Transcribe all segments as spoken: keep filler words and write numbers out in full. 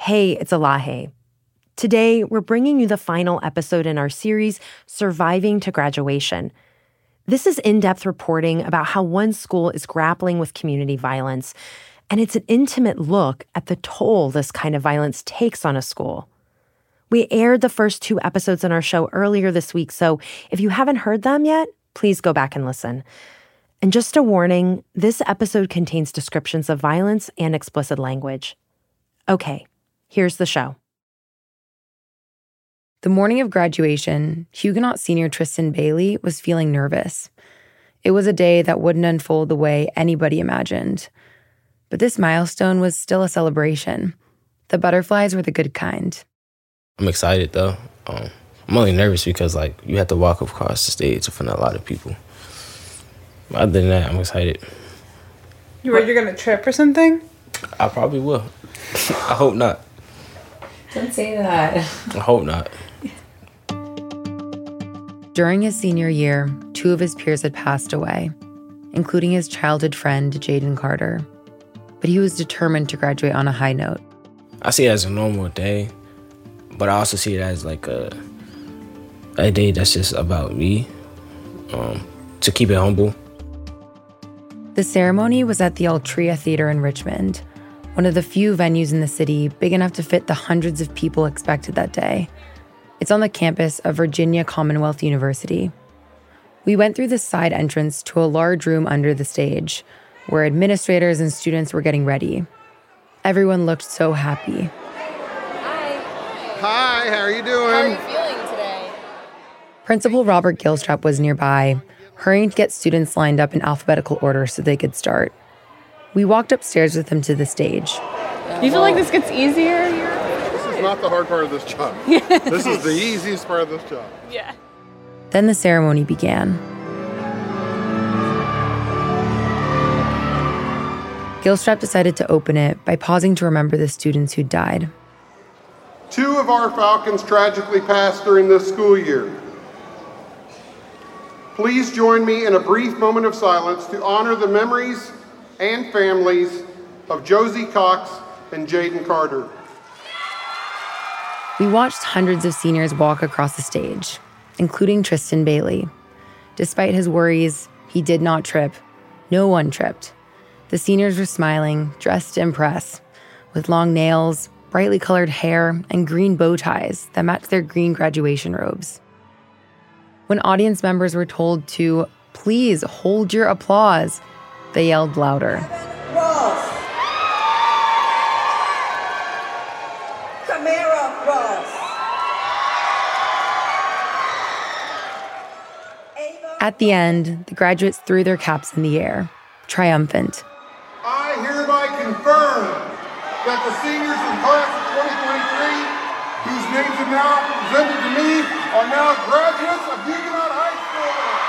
Hey, it's Elahe. Today, we're bringing you the final episode in our series, Surviving to Graduation. This is in-depth reporting about how one school is grappling with community violence, and it's an intimate look at the toll this kind of violence takes on a school. We aired the first two episodes in our show earlier this week, so if you haven't heard them yet, please go back and listen. And just a warning, this episode contains descriptions of violence and explicit language. Okay, here's the show. The morning of graduation, Huguenot senior Tristan Bailey was feeling nervous. It was a day that wouldn't unfold the way anybody imagined. But this milestone was still a celebration. The butterflies were the good kind. I'm excited, though. Um, I'm only nervous because, like, you have to walk across the stage in front of a lot of people. But other than that, I'm excited. You worried you're going to trip or something? I probably will. I hope not. Don't say that. I hope not. During his senior year, two of his peers had passed away, including his childhood friend, Jaden Carter. But he was determined to graduate on a high note. I see it as a normal day, but I also see it as like a a day that's just about me, um, to keep it humble. The ceremony was at the Altria Theater in Richmond, one of the few venues in the city big enough to fit the hundreds of people expected that day. It's on the campus of Virginia Commonwealth University. We went through the side entrance to a large room under the stage, where administrators and students were getting ready. Everyone looked so happy. Hi. Hi, how are you doing? How are you feeling today? Principal Robert Gilstrap was nearby, hurrying to get students lined up in alphabetical order so they could start. We walked upstairs with him to the stage. Do you feel like this gets easier? This is not the hard part of this job. This is the easiest part of this job. Yeah. Then the ceremony began. Gilstrap decided to open it by pausing to remember the students who died. Two of our Falcons tragically passed during this school year. Please join me in a brief moment of silence to honor the memories and families of Josie Cox and Jaden Carter. We watched hundreds of seniors walk across the stage, including Tristan Bailey. Despite his worries, he did not trip. No one tripped. The seniors were smiling, dressed to impress, with long nails, brightly colored hair, and green bow ties that matched their green graduation robes. When audience members were told to, please hold your applause, they yelled louder. Ross. Camara Ross. At the end, the graduates threw their caps in the air, triumphant. I hereby confirm that the seniors in class of twenty twenty-three, whose names are now presented to me, are now graduates of Huguenot High School.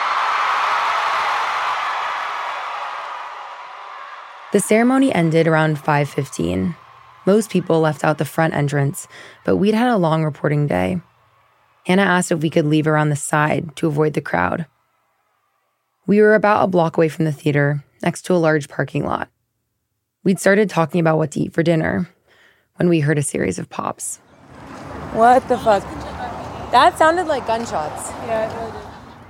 The ceremony ended around five fifteen. Most people left out the front entrance, but we'd had a long reporting day. Hannah asked if we could leave around the side to avoid the crowd. We were about a block away from the theater, next to a large parking lot. We'd started talking about what to eat for dinner when we heard a series of pops. What the fuck? That sounded like gunshots. Yeah, it really did.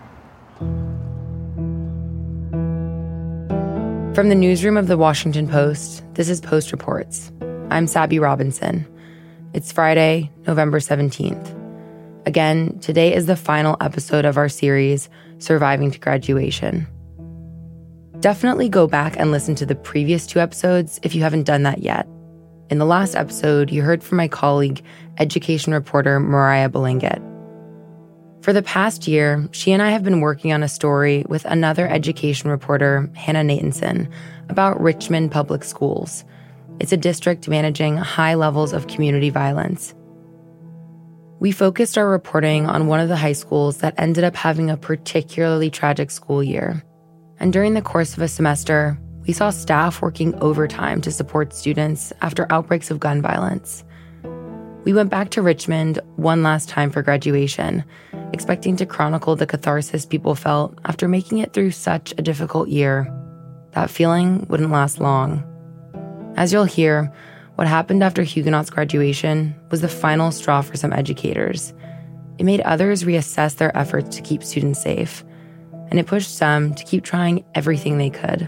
From the newsroom of the Washington Post, this is Post Reports. I'm Sabby Robinson. It's Friday, November seventeenth. Again, today is the final episode of our series, Surviving to Graduation. Definitely go back and listen to the previous two episodes if you haven't done that yet. In the last episode, you heard from my colleague, education reporter Mariah Belinget. For the past year, she and I have been working on a story with another education reporter, Hannah Natanson, about Richmond Public Schools. It's a district managing high levels of community violence. We focused our reporting on one of the high schools that ended up having a particularly tragic school year. And during the course of a semester, we saw staff working overtime to support students after outbreaks of gun violence. We went back to Richmond one last time for graduation, expecting to chronicle the catharsis people felt after making it through such a difficult year. That feeling wouldn't last long. As you'll hear, What happened after Huguenot's graduation was the final straw for some educators. It made others reassess their efforts to keep students safe, and it pushed some to keep trying everything they could.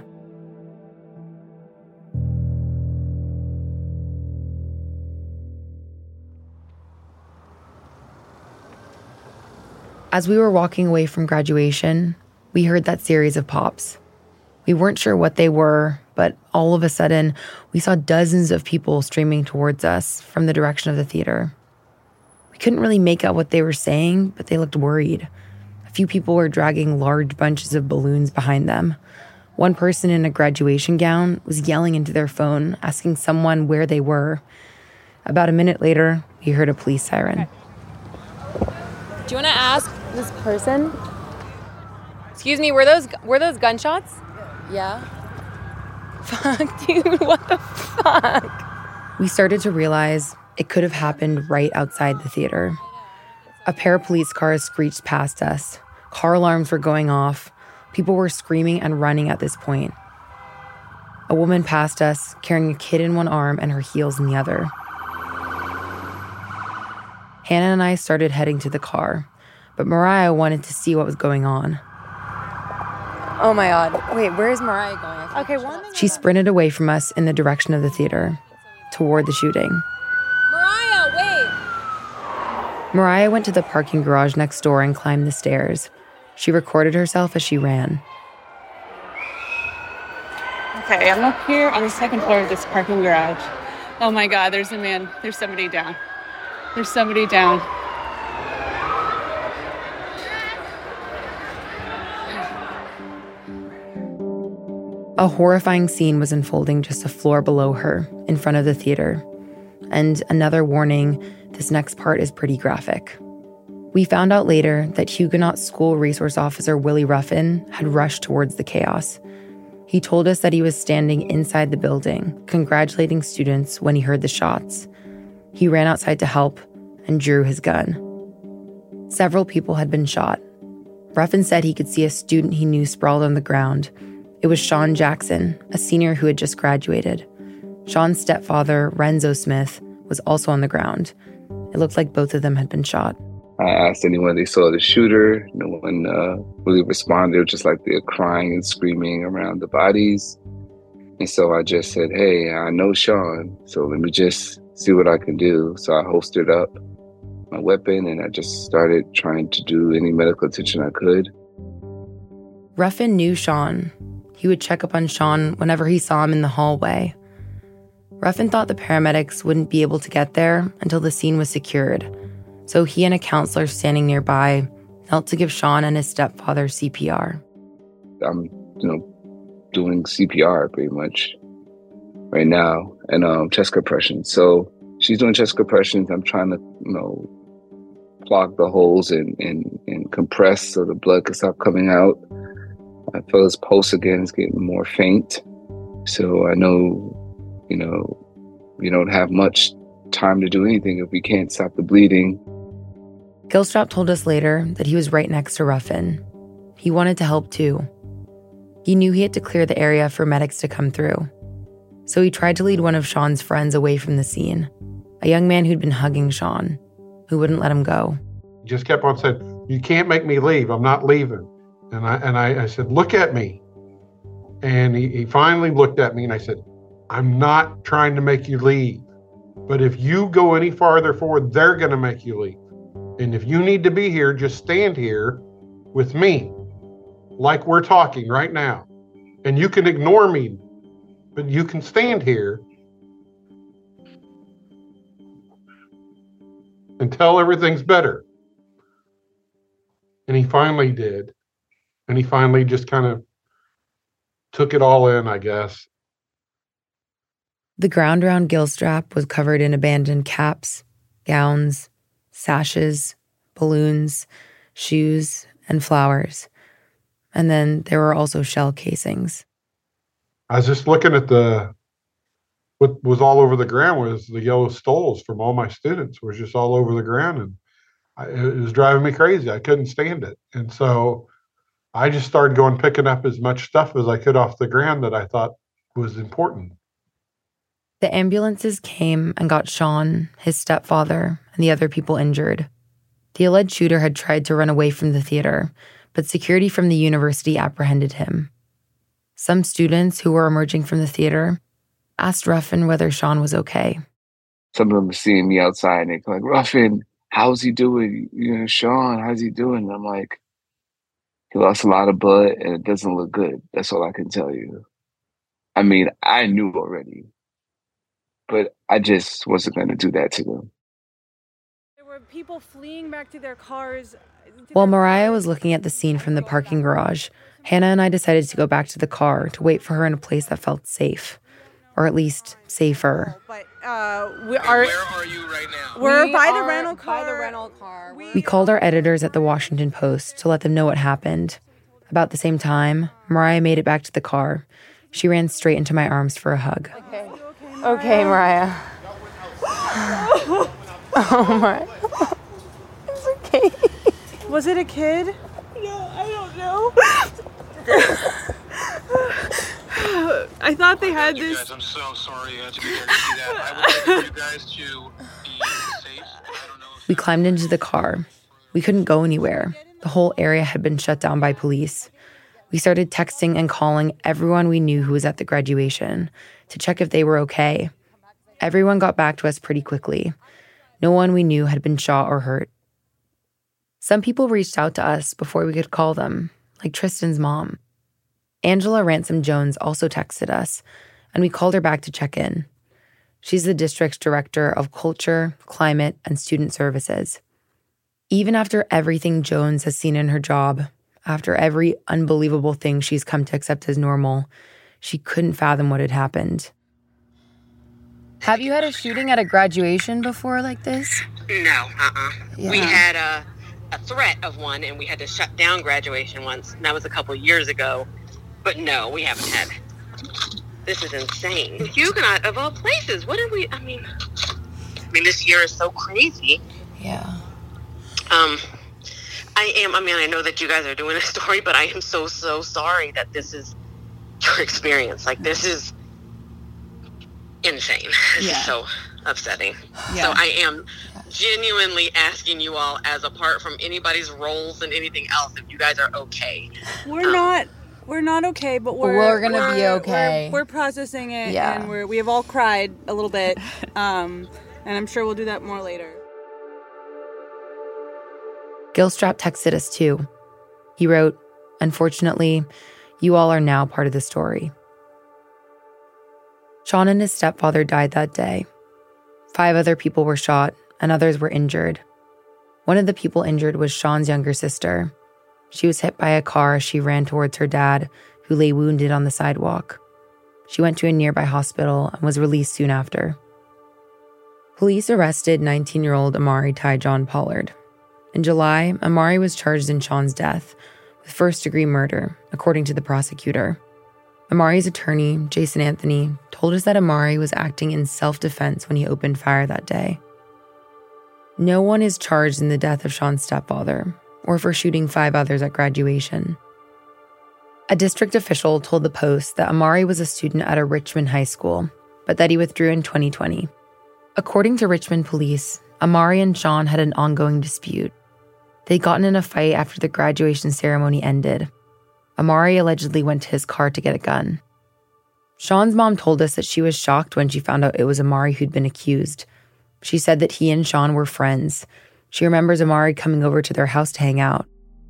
As we were walking away from graduation, we heard that series of pops. We weren't sure what they were, but all of a sudden, we saw dozens of people streaming towards us from the direction of the theater. We couldn't really make out what they were saying, but they looked worried. A few people were dragging large bunches of balloons behind them. One person in a graduation gown was yelling into their phone, asking someone where they were. About a minute later, we heard a police siren. Do you want to ask this person? Excuse me, were those were those gunshots? Yeah. Fuck, dude, what the fuck? We started to realize it could have happened right outside the theater. A pair of police cars screeched past us. Car alarms were going off. People were screaming and running at this point. A woman passed us, carrying a kid in one arm and her heels in the other. Hannah and I started heading to the car, but Mariah wanted to see what was going on. Oh my God. Wait, where's Mariah going? Okay, one thing. She sprinted away from us in the direction of the theater, toward the shooting. Mariah, wait! Mariah went to the parking garage next door and climbed the stairs. She recorded herself as she ran. Okay, I'm up here on the second floor of this parking garage. Oh my God, there's a man. There's somebody down. There's somebody down. A horrifying scene was unfolding just a floor below her, in front of the theater. And another warning, this next part is pretty graphic. We found out later that Huguenot School Resource Officer Willie Ruffin had rushed towards the chaos. He told us that he was standing inside the building, congratulating students when he heard the shots. He ran outside to help and drew his gun. Several people had been shot. Ruffin said he could see a student he knew sprawled on the ground. It was Sean Jackson, a senior who had just graduated. Sean's stepfather, Renzo Smith, was also on the ground. It looked like both of them had been shot. I asked anyone if they saw the shooter. No one uh, really responded. They were just like they're crying and screaming around the bodies. And so I just said, hey, I know Sean, so let me just see what I can do. So I holstered up my weapon and I just started trying to do any medical attention I could. Ruffin knew Sean. He would check up on Sean whenever he saw him in the hallway. Ruffin thought the paramedics wouldn't be able to get there until the scene was secured. So he and a counselor standing nearby knelt to give Sean and his stepfather C P R. I'm, you know, doing C P R pretty much right now and um, chest compressions. So she's doing chest compressions. I'm trying to, you know, plug the holes and, and, and compress so the blood can stop coming out. I feel his pulse again is getting more faint. So I know, you know, we don't have much time to do anything if we can't stop the bleeding. Gilstrap told us later that he was right next to Ruffin. He wanted to help too. He knew he had to clear the area for medics to come through. So he tried to lead one of Sean's friends away from the scene, a young man who'd been hugging Sean, who wouldn't let him go. He just kept on saying, you can't make me leave. I'm not leaving. And I and I, I said, look at me. And he, he finally looked at me and I said, I'm not trying to make you leave. But if you go any farther forward, they're going to make you leave. And if you need to be here, just stand here with me, like we're talking right now. And you can ignore me, but you can stand here until everything's better. And he finally did. And he finally just kind of took it all in, I guess. The ground around Gilstrap was covered in abandoned caps, gowns, sashes, balloons, shoes, and flowers. And then there were also shell casings. I was just looking at the, what was all over the ground was the yellow stoles from all my students was just all over the ground. And I, it was driving me crazy. I couldn't stand it. And so I just started going, picking up as much stuff as I could off the ground that I thought was important. The ambulances came and got Sean, his stepfather, and the other people injured. The alleged shooter had tried to run away from the theater, but security from the university apprehended him. Some students who were emerging from the theater asked Ruffin whether Sean was okay. Some of them were seeing me outside and they're like, Ruffin, how's he doing? You know, Sean, how's he doing? And I'm like, he lost a lot of blood and it doesn't look good. That's all I can tell you. I mean, I knew already, but I just wasn't going to do that to them. There were people fleeing back to their cars. While Mariah was looking at the scene from the parking garage, Hannah and I decided to go back to the car to wait for her in a place that felt safe, or at least safer. But uh, we are. Where are you right now? We're we by the are rental car. By the rental car. We, We called our editors at the Washington Post to let them know what happened. About the same time, Mariah made it back to the car. She ran straight into my arms for a hug. Okay, okay, Mariah. Oh, Mariah. It's okay. Was it a kid? No, I don't know. I thought they had You this. guys, I'm so sorry you had to be there to see that. I would like you guys to be safe. I don't know if We climbed into the car. We couldn't go anywhere. The whole area had been shut down by police. We started texting and calling everyone we knew who was at the graduation to check if they were okay. Everyone got back to us pretty quickly. No one we knew had been shot or hurt. Some people reached out to us before we could call them, like Tristan's mom. Angela Ransom Jones also texted us, and we called her back to check in. She's the district's director of culture, climate, and student services. Even after everything Jones has seen in her job, after every unbelievable thing she's come to accept as normal, she couldn't fathom what had happened. Have you had a shooting at a graduation before like this? No, uh-uh. Yeah. We had a, a threat of one, and we had to shut down graduation once. And that was a couple of years ago. But no, we haven't had. This is insane. The Huguenot, of all places, what did we, I mean, I mean, this year is so crazy. Yeah. Um, I am, I mean, I know that you guys are doing a story, but I am so, so sorry that this is your experience. Like, this is insane. This Yeah. is so upsetting. Yeah. So I am genuinely asking you all, as apart from anybody's roles and anything else, if you guys are okay. We're Um, not. We're not okay, but we're we're gonna be okay. We're, we're processing it, Yeah. and we're we have all cried a little bit, um, and I'm sure we'll do that more later. Gilstrap texted us too. He wrote, "Unfortunately, you all are now part of the story." Sean and his stepfather died that day. Five other people were shot, and others were injured. One of the people injured was Sean's younger sister. She was hit by a car as she ran towards her dad, who lay wounded on the sidewalk. She went to a nearby hospital and was released soon after. Police arrested nineteen-year-old Amari Ty John Pollard. In July, Amari was charged in Sean's death with first-degree murder, according to the prosecutor. Amari's attorney, Jason Anthony, told us that Amari was acting in self-defense when he opened fire that day. No one is charged in the death of Sean's stepfather, or for shooting five others at graduation. A district official told the Post that Amari was a student at a Richmond high school, but that he withdrew in twenty twenty. According to Richmond police, Amari and Sean had an ongoing dispute. They'd gotten in a fight after the graduation ceremony ended. Amari allegedly went to his car to get a gun. Sean's mom told us that she was shocked when she found out it was Amari who'd been accused. She said that he and Sean were friends. She remembers Amari coming over to their house to hang out.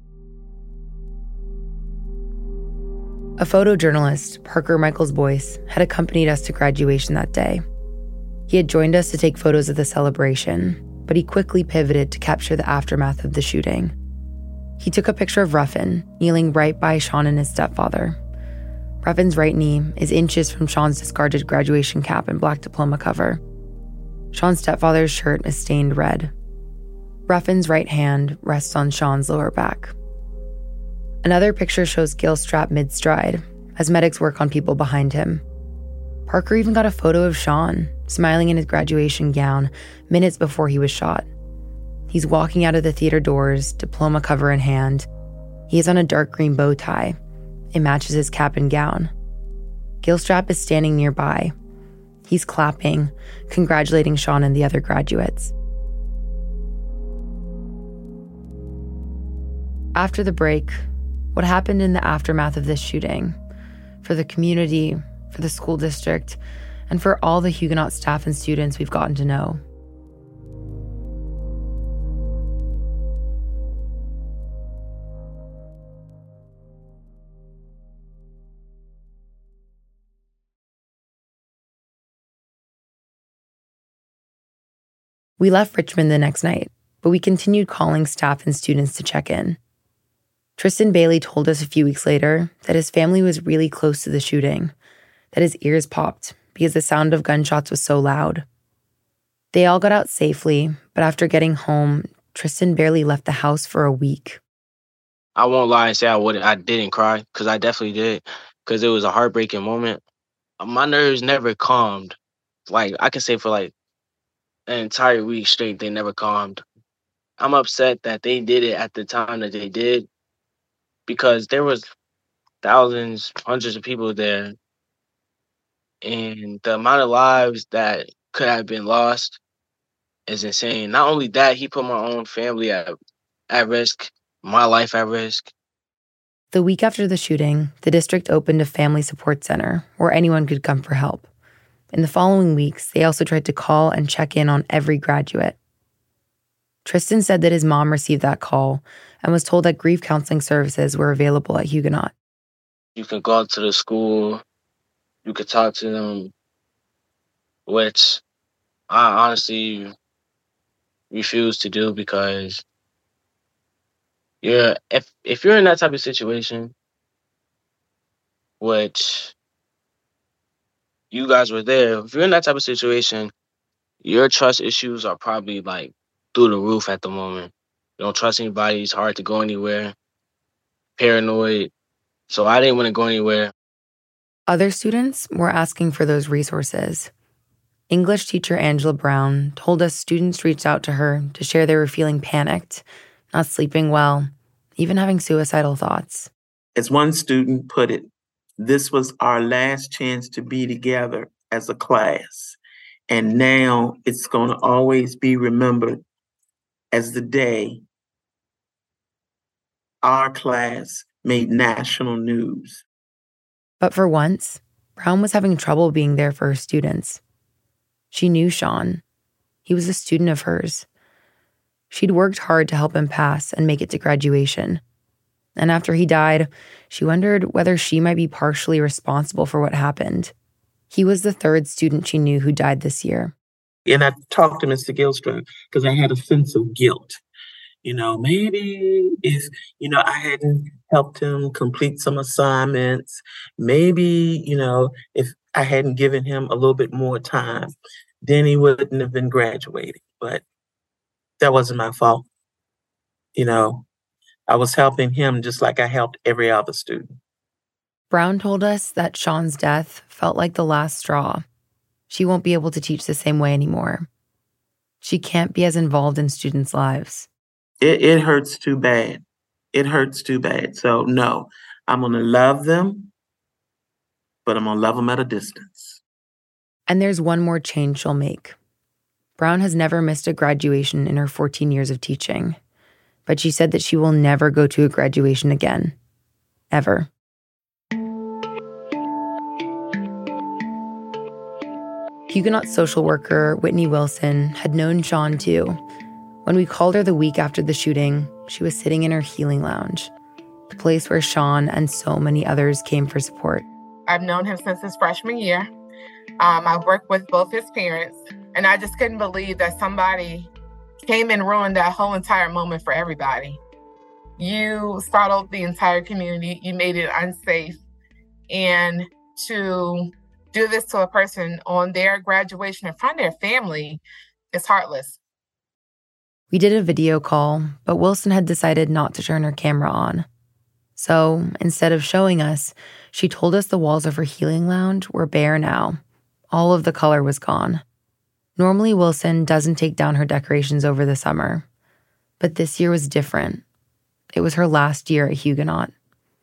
A photojournalist, Parker Michaels Boyce, had accompanied us to graduation that day. He had joined us to take photos of the celebration, but he quickly pivoted to capture the aftermath of the shooting. He took a picture of Ruffin, kneeling right by Sean and his stepfather. Ruffin's right knee is inches from Sean's discarded graduation cap and black diploma cover. Sean's stepfather's shirt is stained red. Ruffin's right hand rests on Sean's lower back. Another picture shows Gilstrap mid-stride, as medics work on people behind him. Parker even got a photo of Sean, smiling in his graduation gown, minutes before he was shot. He's walking out of the theater doors, diploma cover in hand. He is on a dark green bow tie. It matches his cap and gown. Gilstrap is standing nearby. He's clapping, congratulating Sean and the other graduates. After the break, what happened in the aftermath of this shooting, for the community, for the school district, and for all the Huguenot staff and students we've gotten to know. We left Richmond the next night, but we continued calling staff and students to check in. Tristan Bailey told us a few weeks later that his family was really close to the shooting, that his ears popped because the sound of gunshots was so loud. They all got out safely, but after getting home, Tristan barely left the house for a week. I won't lie and say I wouldn't. I didn't cry, because I definitely did, because it was a heartbreaking moment. My nerves never calmed. Like, I can say for like an entire week straight, they never calmed. I'm upset that they did it at the time that they did, because there was thousands, hundreds of people there, and the amount of lives that could have been lost is insane. Not only that, he put my own family at, at risk, my life at risk. The week after the shooting, the district opened a family support center where anyone could come for help. In the following weeks, they also tried to call and check in on every graduate. Tristan said that his mom received that call and was told that grief counseling services were available at Huguenot. You can go to the school, you could talk to them, which I honestly refuse to do, because you're if if you're in that type of situation, which you guys were there, if you're in that type of situation, your trust issues are probably like through the roof at the moment. You don't trust anybody, it's hard to go anywhere, paranoid. So I didn't want to go anywhere. Other students were asking for those resources. English teacher Angela Brown told us students reached out to her to share they were feeling panicked, not sleeping well, even having suicidal thoughts. As one student put it, this was our last chance to be together as a class. And now it's going to always be remembered as the day our class made national news. But for once, Brown was having trouble being there for her students. She knew Sean. He was a student of hers. She'd worked hard to help him pass and make it to graduation. And after he died, she wondered whether she might be partially responsible for what happened. He was the third student she knew who died this year. And I talked to Mister Gilstrom because I had a sense of guilt. You know, maybe if, you know, I hadn't helped him complete some assignments, maybe, you know, if I hadn't given him a little bit more time, then he wouldn't have been graduating. But that wasn't my fault. You know, I was helping him just like I helped every other student. Brown told us that Sean's death felt like the last straw. She won't be able to teach the same way anymore. She can't be as involved in students' lives. It, it hurts too bad. It hurts too bad. So no, I'm going to love them, but I'm going to love them at a distance. And there's one more change she'll make. Brown has never missed a graduation in her fourteen years of teaching, but she said that she will never go to a graduation again. Ever. Huguenot social worker Whitney Wilson had known Sean too. When we called her the week after the shooting, she was sitting in her healing lounge, the place where Sean and so many others came for support. I've known him since his freshman year. Um, I've worked with both his parents, and I just couldn't believe that somebody came and ruined that whole entire moment for everybody. You startled the entire community. You made it unsafe. And to do this to a person on their graduation in front of their family is heartless. We did a video call, but Wilson had decided not to turn her camera on. So instead of showing us, she told us the walls of her healing lounge were bare now. All of the color was gone. Normally, Wilson doesn't take down her decorations over the summer. But this year was different. It was her last year at Huguenot.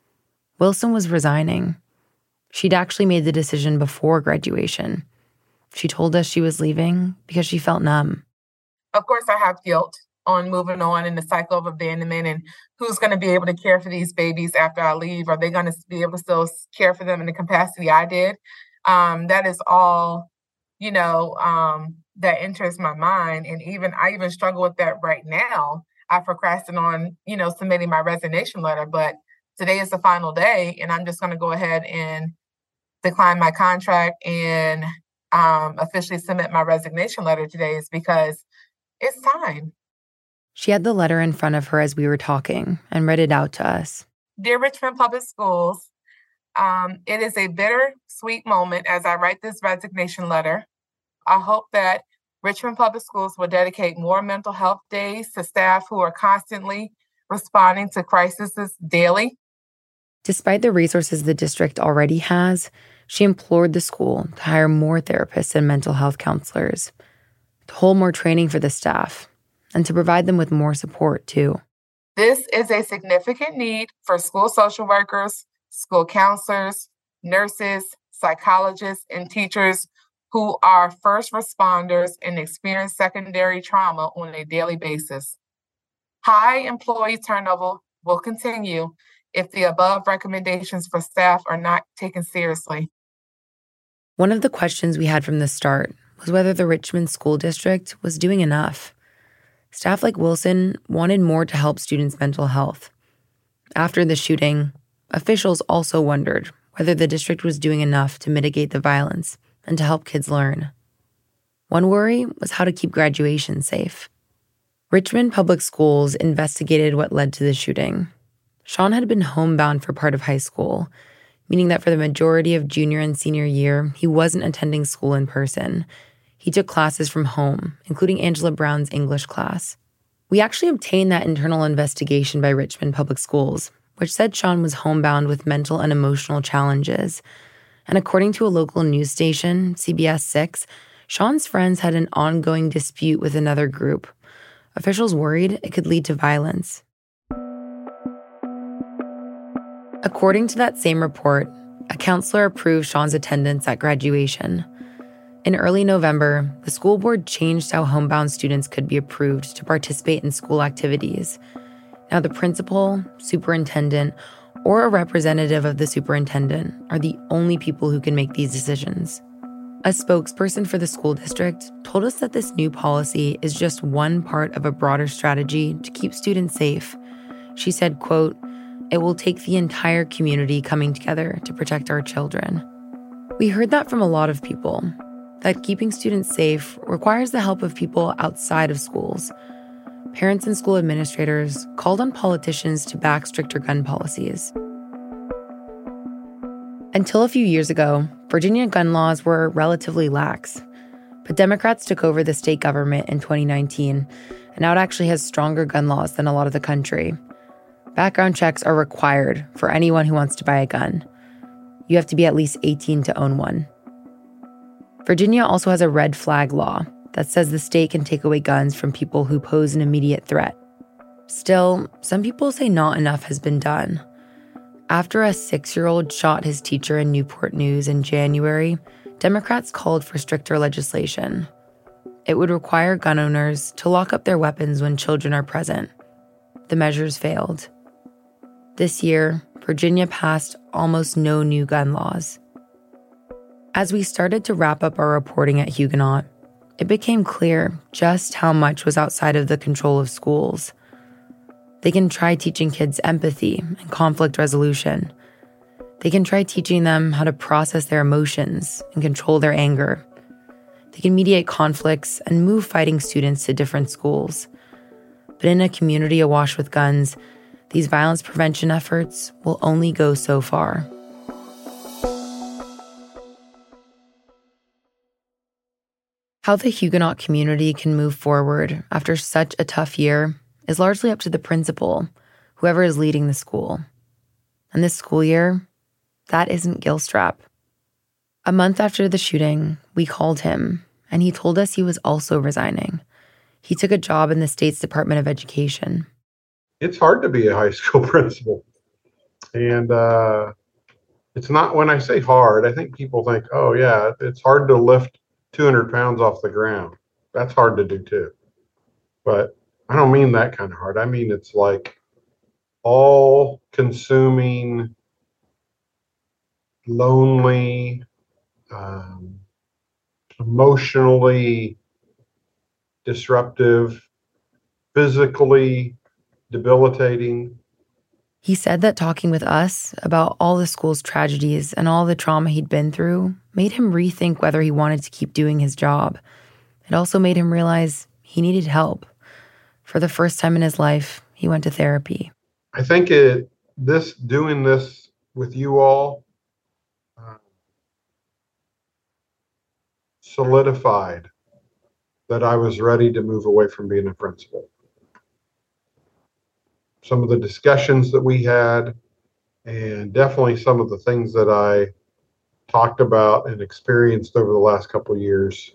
Wilson was resigning. She'd actually made the decision before graduation. She told us she was leaving because she felt numb. Of course, I have guilt on moving on in the cycle of abandonment and who's going to be able to care for these babies after I leave. Are they going to be able to still care for them in the capacity I did? Um, that is all, you know, um, that enters my mind. And even I even struggle with that right now. I procrastinate on, you know, submitting my resignation letter, but today is the final day and I'm just going to go ahead and decline my contract and um, officially submit my resignation letter today is because it's time. She had the letter in front of her as we were talking and read it out to us. Dear Richmond Public Schools, um, it is a bittersweet moment as I write this resignation letter. I hope that Richmond Public Schools will dedicate more mental health days to staff who are constantly responding to crises daily. Despite the resources the district already has, she implored the school to hire more therapists and mental health counselors, to hold more training for the staff, and to provide them with more support, too. This is a significant need for school social workers, school counselors, nurses, psychologists, and teachers who are first responders and experience secondary trauma on a daily basis. High employee turnover will continue if the above recommendations for staff are not taken seriously. One of the questions we had from the start was whether the Richmond School District was doing enough. Staff like Wilson wanted more to help students' mental health. After the shooting, officials also wondered whether the district was doing enough to mitigate the violence and to help kids learn. One worry was how to keep graduation safe. Richmond Public Schools investigated what led to the shooting. Sean had been homebound for part of high school, meaning that for the majority of junior and senior year, he wasn't attending school in person. He took classes from home, including Angela Brown's English class. We actually obtained that internal investigation by Richmond Public Schools, which said Sean was homebound with mental and emotional challenges. And according to a local news station, C B S six, Sean's friends had an ongoing dispute with another group. Officials worried it could lead to violence. According to that same report, a counselor approved Sean's attendance at graduation. In early November, the school board changed how homebound students could be approved to participate in school activities. Now, the principal, superintendent, or a representative of the superintendent are the only people who can make these decisions. A spokesperson for the school district told us that this new policy is just one part of a broader strategy to keep students safe. She said, quote, "It will take the entire community coming together to protect our children." We heard that from a lot of people, that keeping students safe requires the help of people outside of schools. Parents and school administrators called on politicians to back stricter gun policies. Until a few years ago, Virginia gun laws were relatively lax. But Democrats took over the state government in twenty nineteen, and now it actually has stronger gun laws than a lot of the country. Background checks are required for anyone who wants to buy a gun. You have to be at least eighteen to own one. Virginia also has a red flag law that says the state can take away guns from people who pose an immediate threat. Still, some people say not enough has been done. After a six-year-old shot his teacher in Newport News in January, Democrats called for stricter legislation. It would require gun owners to lock up their weapons when children are present. The measures failed. This year, Virginia passed almost no new gun laws. As we started to wrap up our reporting at Huguenot, it became clear just how much was outside of the control of schools. They can try teaching kids empathy and conflict resolution. They can try teaching them how to process their emotions and control their anger. They can mediate conflicts and move fighting students to different schools. But in a community awash with guns, these violence prevention efforts will only go so far. How the Huguenot community can move forward after such a tough year is largely up to the principal, whoever is leading the school. And this school year, that isn't Gilstrap. A month after the shooting, we called him, and he told us he was also resigning. He took a job in the state's Department of Education. It's hard to be a high school principal. And uh, it's not, when I say hard, I think people think, oh yeah, it's hard to lift two hundred pounds off the ground. That's hard to do too. But I don't mean that kind of hard. I mean, it's like all consuming, lonely, um, emotionally disruptive, physically debilitating. He said that talking with us about all the school's tragedies and all the trauma he'd been through made him rethink whether he wanted to keep doing his job. It also made him realize he needed help. For the first time in his life, he went to therapy. I think it, this doing this with you all uh, solidified that I was ready to move away from being a principal. Some of the discussions that we had, and definitely some of the things that I talked about and experienced over the last couple of years.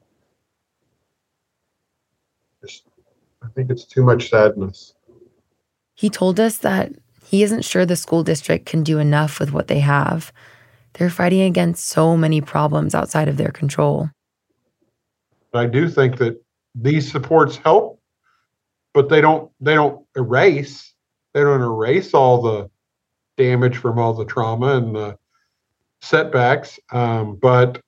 Just, I think it's too much sadness. He told us that he isn't sure the school district can do enough with what they have. They're fighting against so many problems outside of their control. I do think that these supports help, but they don't they don't erase they don't erase all the damage from all the trauma and the setbacks. Um, but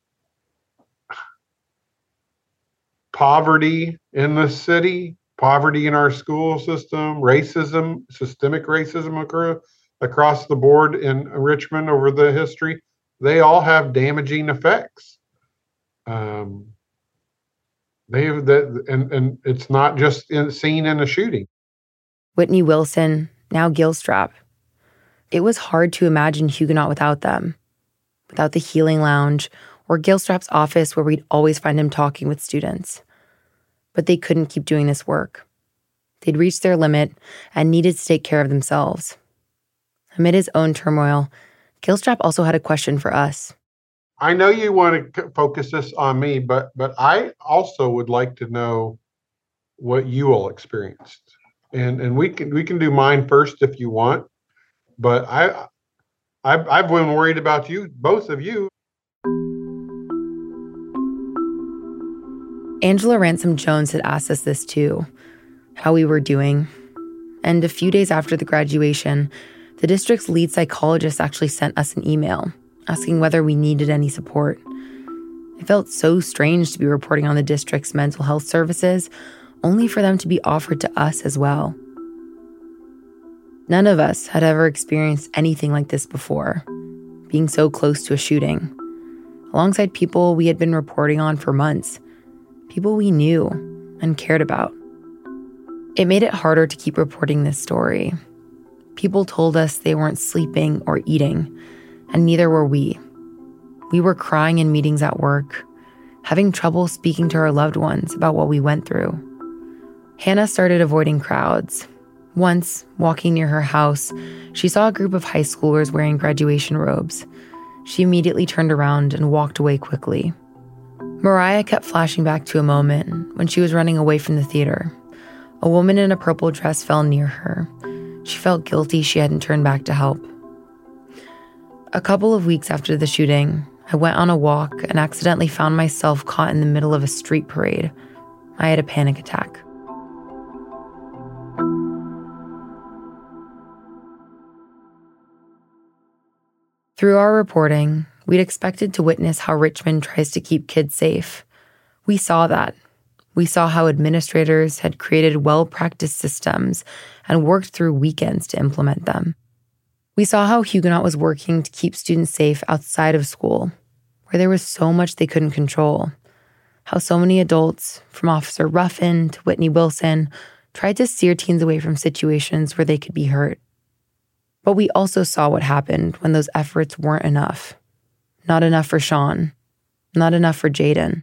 poverty in the city, poverty in our school system, racism, systemic racism occur across the board in Richmond over the history, they all have damaging effects. Um, They have that, and, and it's not just in, seen in a shooting. Whitney Wilson, now Gilstrap. It was hard to imagine Huguenot without them, without the healing lounge or Gilstrap's office where we'd always find him talking with students. But they couldn't keep doing this work. They'd reached their limit and needed to take care of themselves. Amid his own turmoil, Gilstrap also had a question for us. I know you want to focus this on me, but but I also would like to know what you all experienced, and and we can we can do mine first if you want. But I I've, I've been worried about you, both of you. Angela Ransom Jones had asked us this too, how we were doing. And a few days after the graduation, the district's lead psychologist actually sent us an email asking whether we needed any support. It felt so strange to be reporting on the district's mental health services, only for them to be offered to us as well. None of us had ever experienced anything like this before, being so close to a shooting, alongside people we had been reporting on for months, people we knew and cared about. It made it harder to keep reporting this story. People told us they weren't sleeping or eating, and neither were we. We were crying in meetings at work, having trouble speaking to our loved ones about what we went through. Hannah started avoiding crowds. Once, walking near her house, she saw a group of high schoolers wearing graduation robes. She immediately turned around and walked away quickly. Mariah kept flashing back to a moment when she was running away from the theater. A woman in a purple dress fell near her. She felt guilty she hadn't turned back to help. A couple of weeks after the shooting, I went on a walk and accidentally found myself caught in the middle of a street parade. I had a panic attack. Through our reporting, we'd expected to witness how Richmond tries to keep kids safe. We saw that. We saw how administrators had created well-practiced systems and worked through weekends to implement them. We saw how Huguenot was working to keep students safe outside of school, where there was so much they couldn't control. How so many adults, from Officer Ruffin to Whitney Wilson, tried to steer teens away from situations where they could be hurt. But we also saw what happened when those efforts weren't enough. Not enough for Sean. Not enough for Jaden.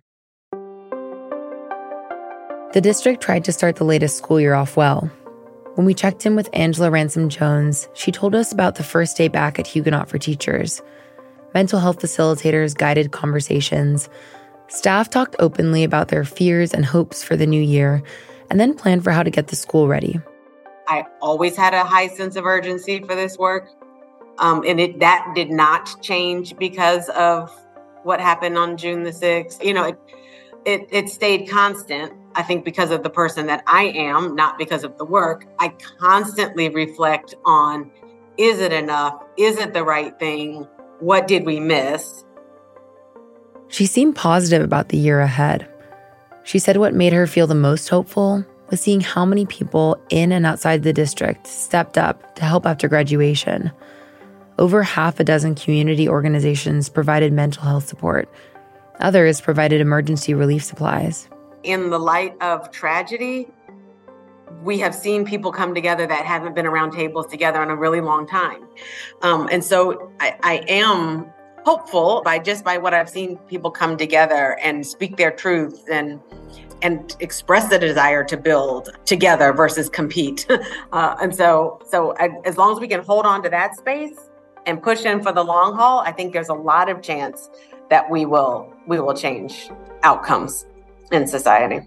The district tried to start the latest school year off well. When we checked in with Angela Ransom Jones, she told us about the first day back at Huguenot for teachers. Mental health facilitators guided conversations. Staff talked openly about their fears and hopes for the new year, and then planned for how to get the school ready. I always had a high sense of urgency for this work, um, and it that did not change because of what happened on June the sixth. You know, it, it, it stayed constant, I think, because of the person that I am, not because of the work. I constantly reflect on, is it enough? Is it the right thing? What did we miss? She seemed positive about the year ahead. She said what made her feel the most hopeful was seeing how many people in and outside the district stepped up to help after graduation. Over half a dozen community organizations provided mental health support. Others provided emergency relief supplies. In the light of tragedy, we have seen people come together that haven't been around tables together in a really long time. Um, and so I, I am hopeful by just by what I've seen people come together and speak their truth and and express the desire to build together versus compete. uh, and so, so I, as long as we can hold on to that space and push in for the long haul, I think there's a lot of chance that we will we will change outcomes in society.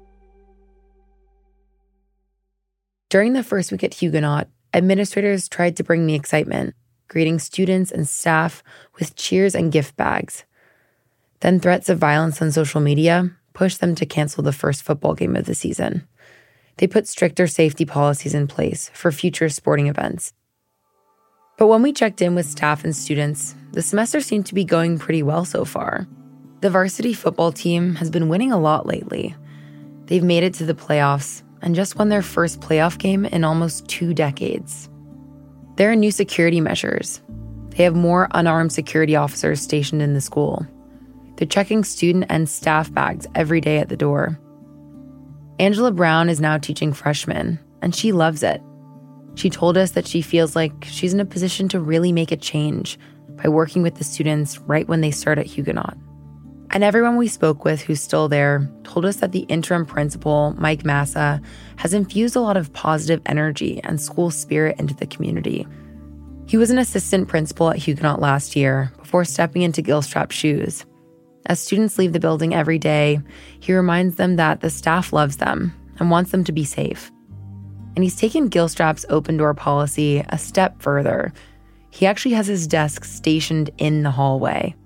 During the first week at Huguenot, administrators tried to bring the excitement, greeting students and staff with cheers and gift bags. Then threats of violence on social media pushed them to cancel the first football game of the season. They put stricter safety policies in place for future sporting events. But when we checked in with staff and students, the semester seemed to be going pretty well so far. The varsity football team has been winning a lot lately. They've made it to the playoffs and just won their first playoff game in almost two decades. There are new security measures. They have more unarmed security officers stationed in the school. They're checking student and staff bags every day at the door. Angela Brown is now teaching freshmen, and she loves it. She told us that she feels like she's in a position to really make a change by working with the students right when they start at Huguenot. And everyone we spoke with who's still there told us that the interim principal, Mike Massa, has infused a lot of positive energy and school spirit into the community. He was an assistant principal at Huguenot last year before stepping into Gilstrap's shoes. As students leave the building every day, he reminds them that the staff loves them and wants them to be safe. And he's taken Gilstrap's open door policy a step further. He actually has his desk stationed in the hallway.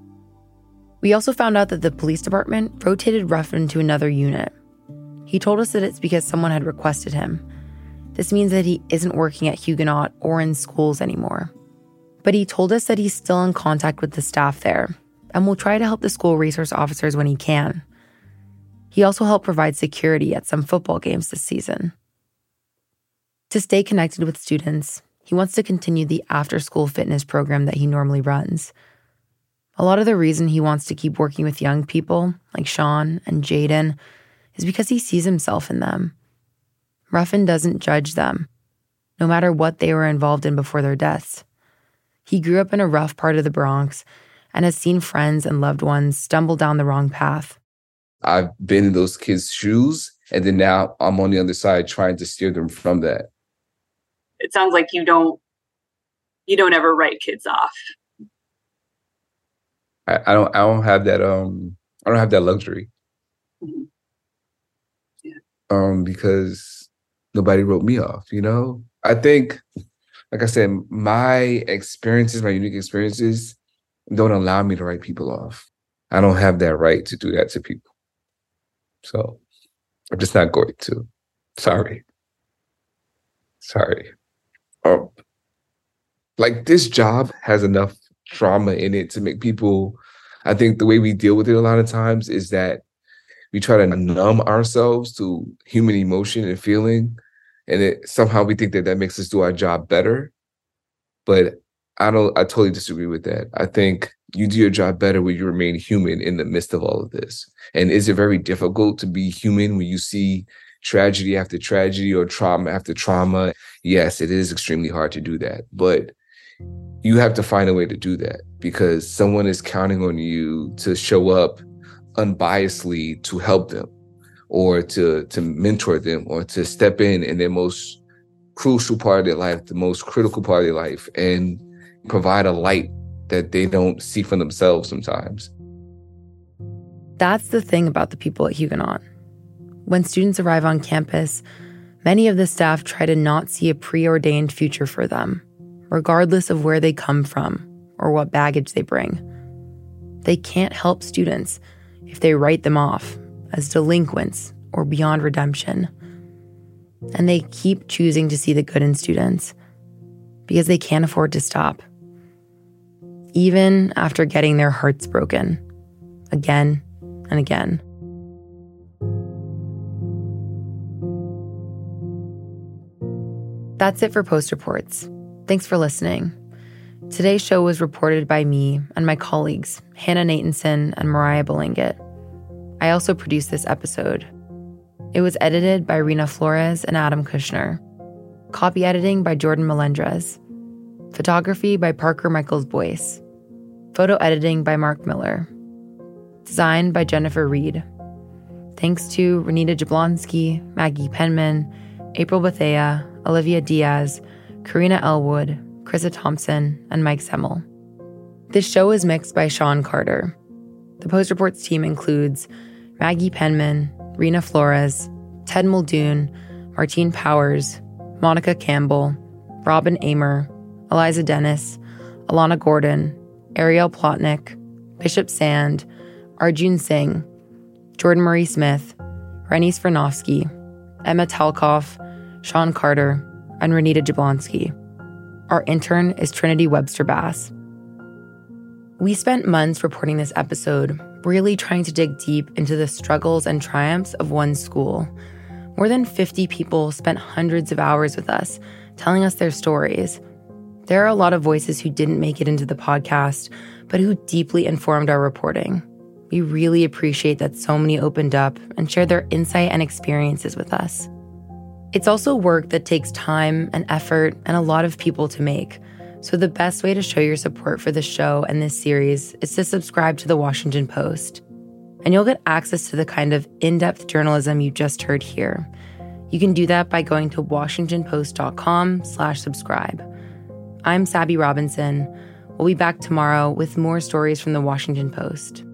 We also found out that the police department rotated Ruffin to another unit. He told us that it's because someone had requested him. This means that he isn't working at Huguenot or in schools anymore. But he told us that he's still in contact with the staff there and will try to help the school resource officers when he can. He also helped provide security at some football games this season. To stay connected with students, he wants to continue the after-school fitness program that he normally runs. A lot of the reason he wants to keep working with young people, like Sean and Jaden, is because he sees himself in them. Ruffin doesn't judge them, no matter what they were involved in before their deaths. He grew up in a rough part of the Bronx and has seen friends and loved ones stumble down the wrong path. I've been in those kids' shoes, and then now I'm on the other side trying to steer them from that. It sounds like you don't you don't ever write kids off. I, I don't I don't have that um I don't have that luxury. Mm-hmm. Yeah. Um, because nobody wrote me off, you know? I think, like I said, my experiences, my unique experiences don't allow me to write people off. I don't have that right to do that to people. So I'm just not going to. Sorry. Sorry. Um, like this job has enough trauma in it to make people, I think the way we deal with it a lot of times is that we try to numb ourselves to human emotion and feeling. And it, somehow we think that that makes us do our job better. But I don't, I totally disagree with that. I think you do your job better when you remain human in the midst of all of this. And is it very difficult to be human when you see tragedy after tragedy or trauma after trauma? Yes, it is extremely hard to do that. But you have to find a way to do that because someone is counting on you to show up unbiasedly to help them or to, to mentor them or to step in in their most crucial part of their life, the most critical part of their life, and provide a light that they don't see for themselves sometimes. That's the thing about the people at Huguenot. When students arrive on campus, many of the staff try to not see a preordained future for them, regardless of where they come from or what baggage they bring. They can't help students if they write them off as delinquents or beyond redemption. And they keep choosing to see the good in students because they can't afford to stop, even after getting their hearts broken again and again. That's it for Post Reports. Thanks for listening. Today's show was reported by me and my colleagues, Hannah Natanson and Mariah Belingit. I also produced this episode. It was edited by Rena Flores and Adam Kushner. Copy editing by Jordan Melendrez. Photography by Parker Michaels Boyce. Photo editing by Mark Miller. Design by Jennifer Reed. Thanks to Renita Jablonski, Maggie Penman, April Bethea, Olivia Diaz, Karina Elwood, Krista Thompson, and Mike Semmel. This show is mixed by Sean Carter. The Post Reports team includes Maggie Penman, Rena Flores, Ted Muldoon, Martine Powers, Monica Campbell, Robin Amer, Eliza Dennis, Alana Gordon, Ariel Plotnick, Bishop Sand, Arjun Singh, Jordan Marie Smith, Rennie Svirnovsky, Emma Talkoff, Sean Carter, and Renita Jablonski. Our intern is Trinity Webster Bass. We spent months reporting this episode, really trying to dig deep into the struggles and triumphs of one school. More than fifty people spent hundreds of hours with us, telling us their stories. There are a lot of voices who didn't make it into the podcast, but who deeply informed our reporting. We really appreciate that so many opened up and shared their insight and experiences with us. It's also work that takes time and effort and a lot of people to make. So the best way to show your support for the show and this series is to subscribe to The Washington Post. And you'll get access to the kind of in-depth journalism you just heard here. You can do that by going to washingtonpost.com slash subscribe. I'm Sabby Robinson. We'll be back tomorrow with more stories from The Washington Post.